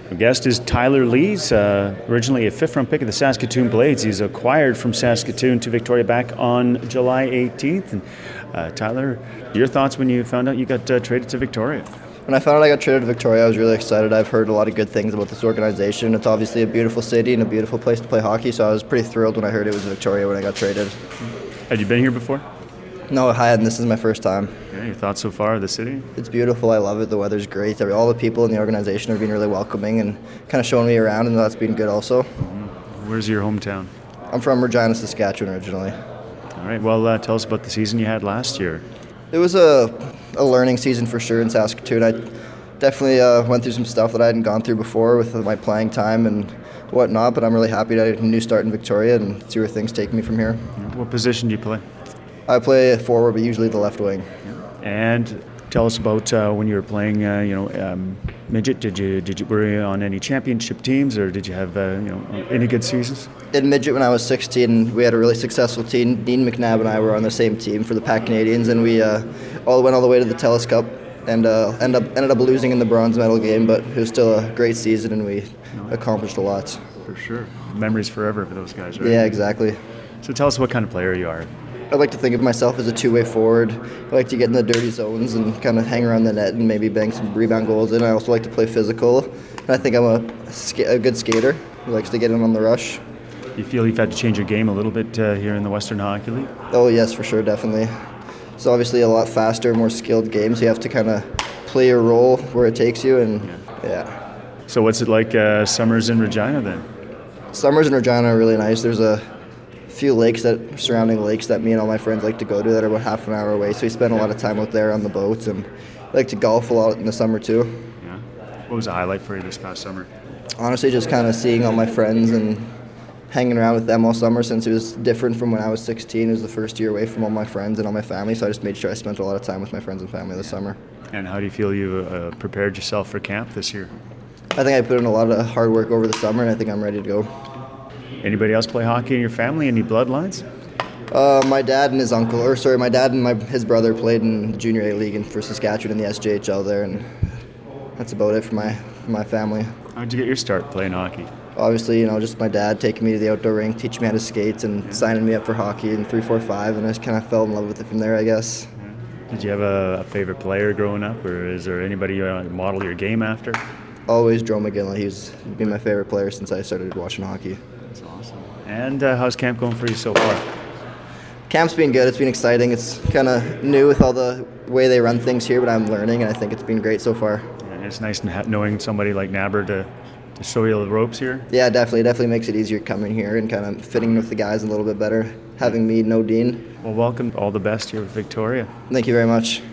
Our guest is Tyler Lees, originally a fifth-round pick of the Saskatoon Blades. He's acquired from Saskatoon to Victoria back on July 18th. And Tyler, your thoughts when you found out you got traded to Victoria? When I found out I got traded to Victoria, I was really excited. I've heard a lot of good things about this organization. It's obviously a beautiful city and a beautiful place to play hockey, so I was pretty thrilled when I heard it was Victoria when I got traded. Had you been here before? No, I hadn't. This is my first time. Yeah, your thoughts so far of the city? It's beautiful. I love it. The weather's great. All the people in the organization have been really welcoming and kind of showing me around, and that's been good also. Where's your hometown? I'm from Regina, Saskatchewan originally. All right, well, tell us about the season you had last year. It was a learning season for sure in Saskatoon. I definitely went through some stuff that I hadn't gone through before with my playing time and whatnot, but I'm really happy to get a new start in Victoria and see where things take me from here. What position do you play? I play forward, but usually the left wing. And tell us about when you were playing, midget. Did you worry on any championship teams, or did you have any good seasons? In midget, when I was 16, we had a really successful team. Dean McNabb and I were on the same team for the Pac Canadians, and we went all the way to the TELUS Cup and ended up losing in the bronze medal game. But it was still a great season, and we accomplished a lot. For sure, memories forever for those guys, right? Yeah, exactly. So tell us what kind of player you are. I like to think of myself as a two-way forward. I like to get in the dirty zones and kind of hang around the net and maybe bang some rebound goals in. I also like to play physical, and I think I'm a good skater who likes to get in on the rush. You feel you've had to change your game a little bit here in the Western Hockey League? Oh, yes, for sure, definitely. It's obviously a lot faster, more skilled game, so you have to kind of play your role where it takes you, and yeah. So what's it like summers in Regina then? Summers in Regina are really nice. There's a few surrounding lakes that me and all my friends like to go to that are about half an hour away, so we spend a lot of time out there on the boats, and I like to golf a lot in the summer too. Yeah. What was a highlight for you this past summer? Honestly, just kind of seeing all my friends and hanging around with them all summer, since it was different from when I was 16. It was the first year away from all my friends and all my family, so I just made sure I spent a lot of time with my friends and family this summer. And how do you feel you prepared yourself for camp this year? I think I put in a lot of hard work over the summer, and I think I'm ready to go. Anybody else play hockey in your family? Any bloodlines? My dad and his brother played in the Junior A League and for Saskatchewan in the SJHL there, and that's about it for my family. How'd you get your start playing hockey? Obviously, just my dad taking me to the outdoor rink, teaching me how to skate, and signing me up for hockey in 3-4-5, and I just kind of fell in love with it from there, I guess. Did you have a favorite player growing up, or is there anybody you model your game after? Always Joe McGinley. He's been my favorite player since I started watching hockey. That's awesome. And how's camp going for you so far? Camp's been good. It's been exciting. It's kind of new with all the way they run things here, but I'm learning, and I think it's been great so far. And it's nice knowing somebody like Nabber to show you the ropes here. Yeah, definitely. It definitely makes it easier coming here and kind of fitting with the guys a little bit better, having me know Dean. Well, welcome. All the best here with Victoria. Thank you very much.